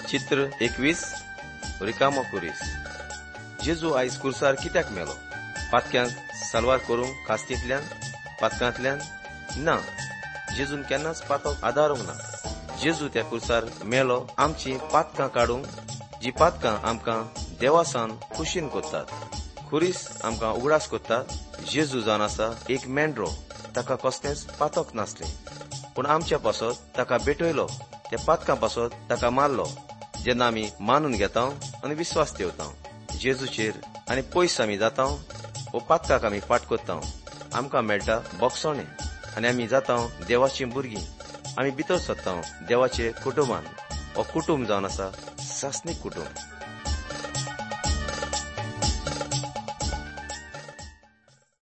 चित्र 21 रिकामो कुरीस. जेजू आयज कुर्सार कित्याक मेलो? पातक्यांक सालवार करूंक कास्तींतल्यान पातकांतल्यान ना. जेजून केन्नाच पातक आदारूंक ना. जेजू त्या कुर्सार मेलो आमची पातकां काडूंक, जी पातकां आमकां देवासान खुशीन कोत्तात. खुरीस आमकां उगडास कोत्तात. जेजू जावन आसा एक मेंढरो, ताका कसलेंच पातक नासले, पूण आमच्या पासत ताका भेटयलो. त्या पातकां पासत ताका मारलो. जेन्ना आमी मानून घेता आनी विस्वास ठेवता जेजूचेर आनी पयस आमी जाता वो पातकाक आमी फाट कोत्ता, आमकां मेळटा बोगसोणें आनी आमी जाता देवाचीं भुरगीं. आमी भितर सरता देवाचे कुटुंबान. हो कुटुंब जावन आसा सासणीक कुटुंब.